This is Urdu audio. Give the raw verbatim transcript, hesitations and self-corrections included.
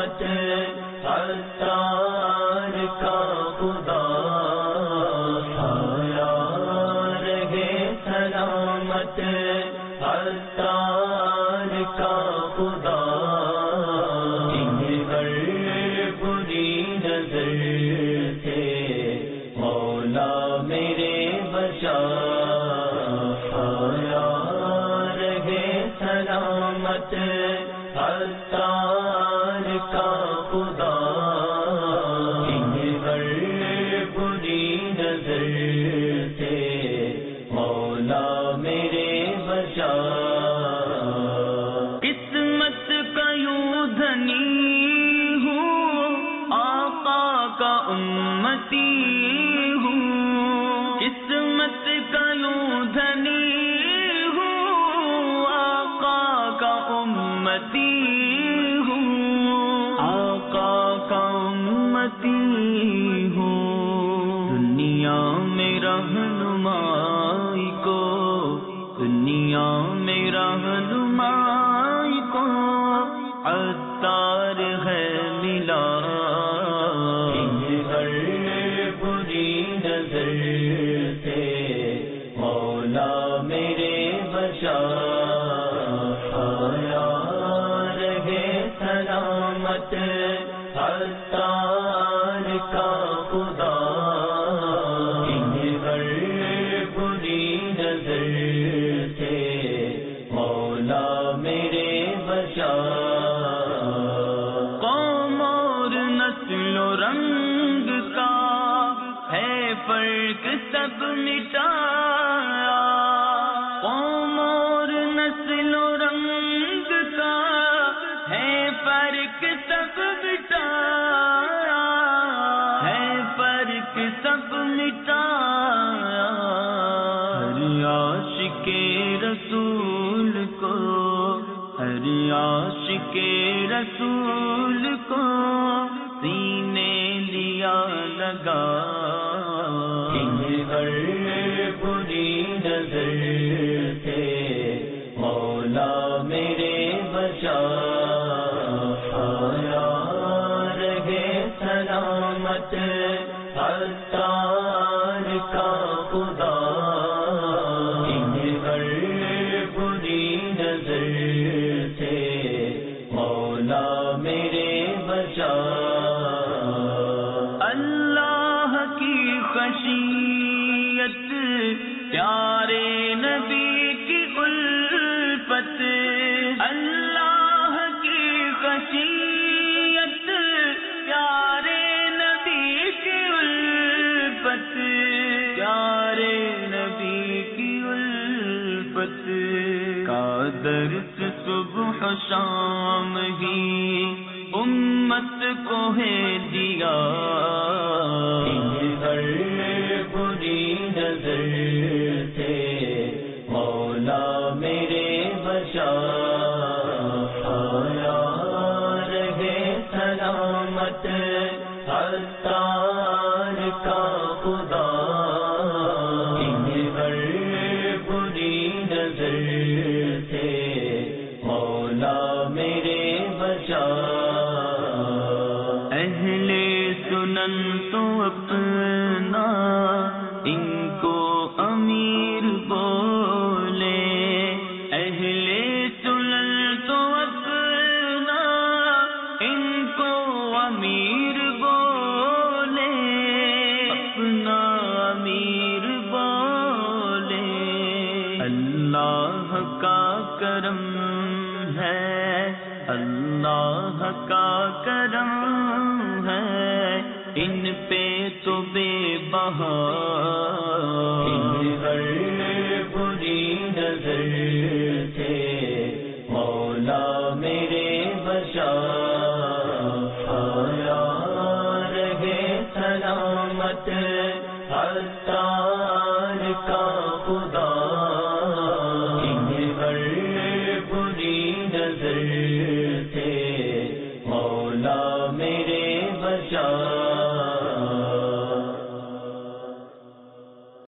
سلامت ستار کا خدا سایہ رہے سلامت ستار کا خدا بری نظر سے مولا میرے بچا سایہ رہے سلامت ستار کا خدا بری نظر سے مولا میرے بچا قسمت کا یوں دھنی کا امتی ہوں قسمت کا یوں دھنی ہوں آقا کا امتی ہوں آقا کا امتی ہوں دنیا میں رہنمائی کو دنیا میں رہنمائی کو عطار ہے ملا بری نظر سے مولا میرے بچا سایہ رہے سلامت ستار کا خدا بری نظر سے مولا میرے بچا قوم اور نسل و رنگ کا ہے فرق سب مٹایا قوم اور نسل و رنگ کا ہے فرق سب مٹایا ہے فرق سب مٹایا ہر عاشق رسول کو ہر عاشق رسول کو سینے لیا لگا بری نظر سے مولا میرے بچا سایہ رہے سلامت ستار کا خدا بری نظر سے مولا میرے بچا اللہ کی خشیت پیارے نبی کی الفت اللہ کی خشیت پیارے نبی کی الفت پیارے نبی کی الفت کا درس صبح شام ہی امت کو ہے دیا بری نظر سے مولا میرے بچا سایہ رہے سلامت ستار کا خدا بری نظر سے مولا میرے بچا اہل سنن تو اپنا ان کو امیر بولے اہل سنن تو اپنا ان کو امیر بولے اپنا امیر بولے اللہ کا کرم ہے اللہ کا کرم ہے ان پہ تو بے بہا بری نظر سے مولا میرے بچا سایہ رہے سلامت ستار کا خدا